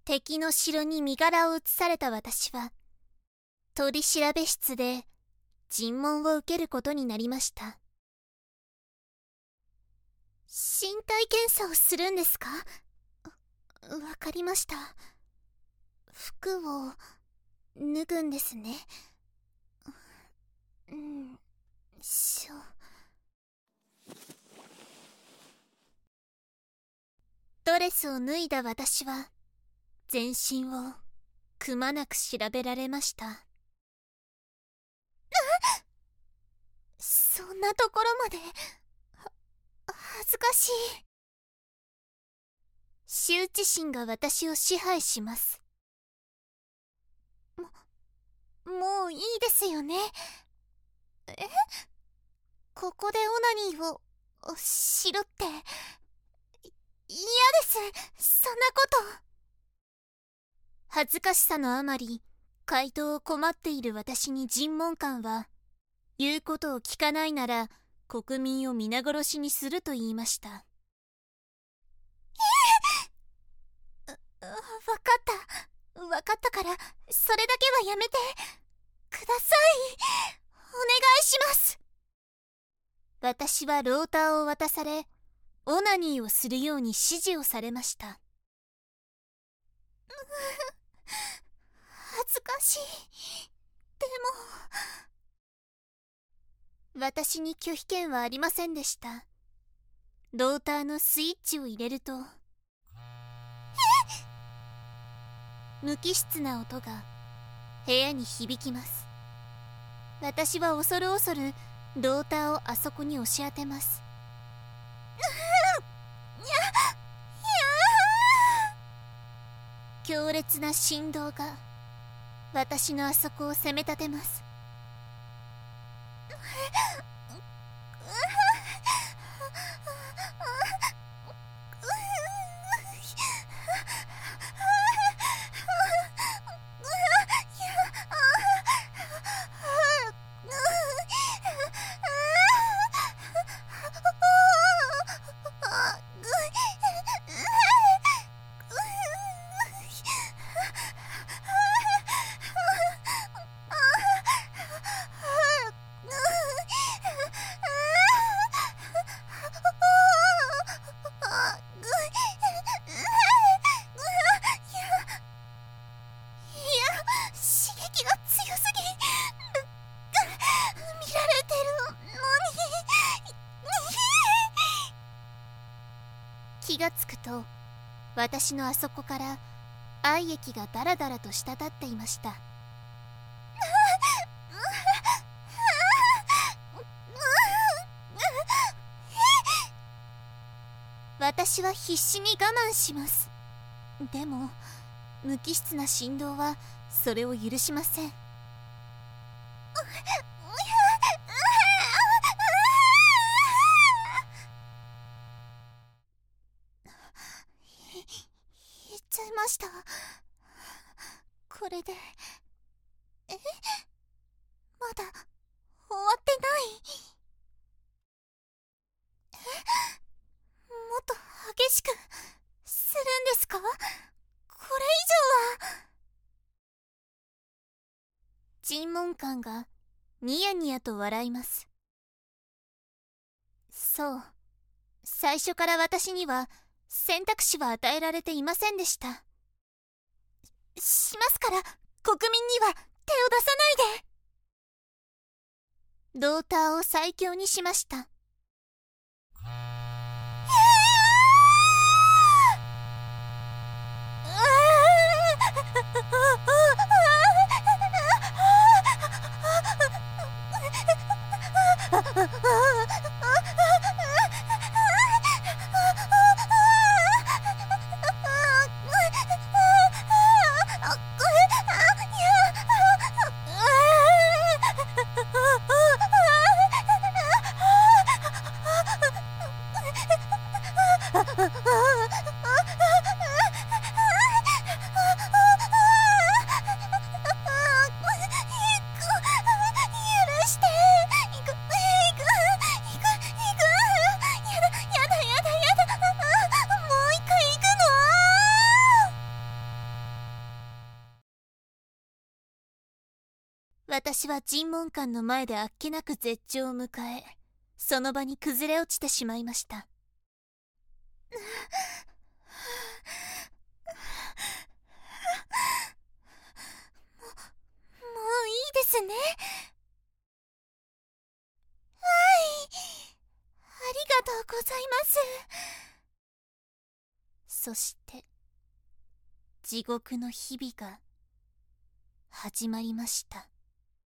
敵の城に身柄を移された私は、取調室で尋問を受けることになりました。身体検査をするんですか？わかりました。服を脱ぐんですね。ドレスを脱いだ私は、全身をくまなく調べられました。そんなところまで、恥ずかしい。羞恥心が私を支配します。もういいですよね。ここでオナニーをしろって、嫌です、そんなこと。恥ずかしさのあまり、回答を困っている私に尋問官は、言うことを聞かないなら、国民を皆殺しにすると言いました。わかったから、それだけはやめてください。お願いします。私はローターを渡され、オナニーをするように指示をされました。恥ずかしい。でも、私に拒否権はありませんでした。ローターのスイッチを入れると、無機質な音が部屋に響きます。私は恐る恐るローターをあそこに押し当てます。強烈な振動が私のあそこを責め立てます。気がつくと、私のあそこから愛液がダラダラと滴っていました。私は必死に我慢します。でも、無機質な振動はそれを許しません。言っちゃいました。これでまだ終わってない。もっと激しくするんですか？これ以上は。尋問官がニヤニヤと笑います。そう、最初から私には選択肢は与えられていませんでした。しますから、国民には手を出さないで。ローターを最強にしました。 私は尋問官の前であっけなく絶頂を迎え、その場に崩れ落ちてしまいました。もういいですね。はい、ありがとうございます。そして地獄の日々が始まりました。